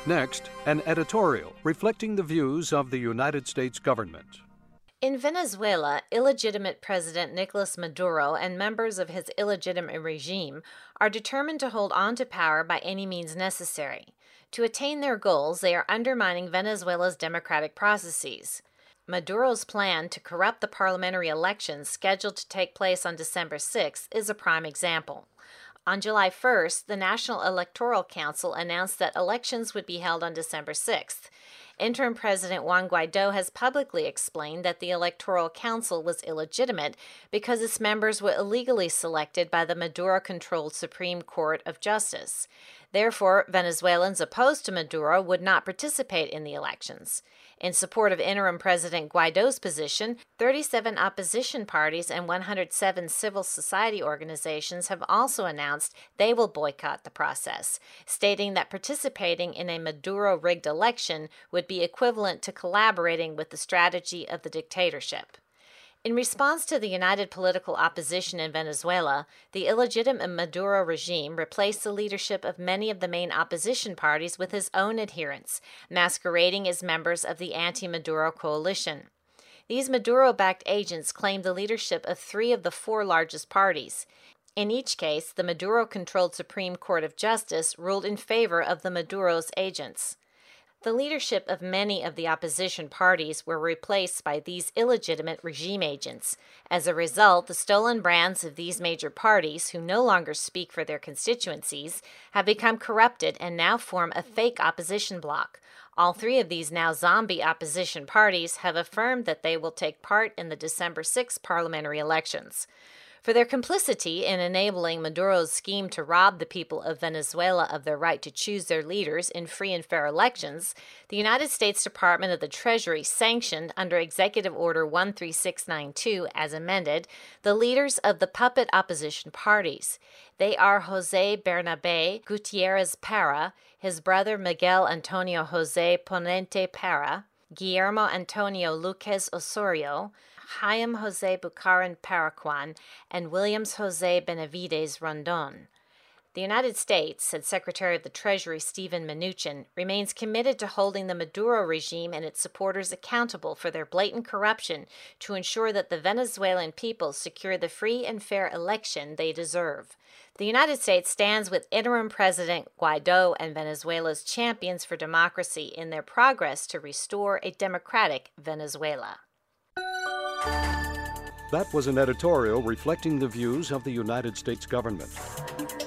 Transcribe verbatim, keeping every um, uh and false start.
Next, an editorial reflecting the views of the United States government. In Venezuela, illegitimate President Nicolas Maduro and members of his illegitimate regime are determined to hold on to power by any means necessary. To attain their goals, they are undermining Venezuela's democratic processes. Maduro's plan to corrupt the parliamentary elections scheduled to take place on December sixth is a prime example. On July first, the National Electoral Council announced that elections would be held on December sixth. Interim President Juan Guaido has publicly explained that the Electoral Council was illegitimate because its members were illegally selected by the Maduro-controlled Supreme Court of Justice. Therefore, Venezuelans opposed to Maduro would not participate in the elections. In support of interim President Guaido's position, thirty-seven opposition parties and one hundred seven civil society organizations have also announced they will boycott the process, stating that participating in a Maduro-rigged election would be equivalent to collaborating with the strategy of the dictatorship. In response to the united political opposition in Venezuela, the illegitimate Maduro regime replaced the leadership of many of the main opposition parties with his own adherents, masquerading as members of the anti-Maduro coalition. These Maduro-backed agents claimed the leadership of three of the four largest parties. In each case, the Maduro-controlled Supreme Court of Justice ruled in favor of the Maduro's agents. The leadership of many of the opposition parties were replaced by these illegitimate regime agents. As a result, the stolen brands of these major parties, who no longer speak for their constituencies, have become corrupted and now form a fake opposition bloc. All three of these now zombie opposition parties have affirmed that they will take part in the December sixth parliamentary elections. For their complicity in enabling Maduro's scheme to rob the people of Venezuela of their right to choose their leaders in free and fair elections, the United States Department of the Treasury sanctioned, under Executive Order one three six nine two as amended, the leaders of the puppet opposition parties. They are José Bernabe Gutiérrez Parra, his brother Miguel Antonio José Ponente Parra, Guillermo Antonio Luquez Osorio, Jaime José Bucaran Paraquan, and Williams José Benavides Rondon. The United States, said Secretary of the Treasury Steven Mnuchin, remains committed to holding the Maduro regime and its supporters accountable for their blatant corruption to ensure that the Venezuelan people secure the free and fair election they deserve. The United States stands with interim President Guaido and Venezuela's champions for democracy in their progress to restore a democratic Venezuela. That was an editorial reflecting the views of the United States government.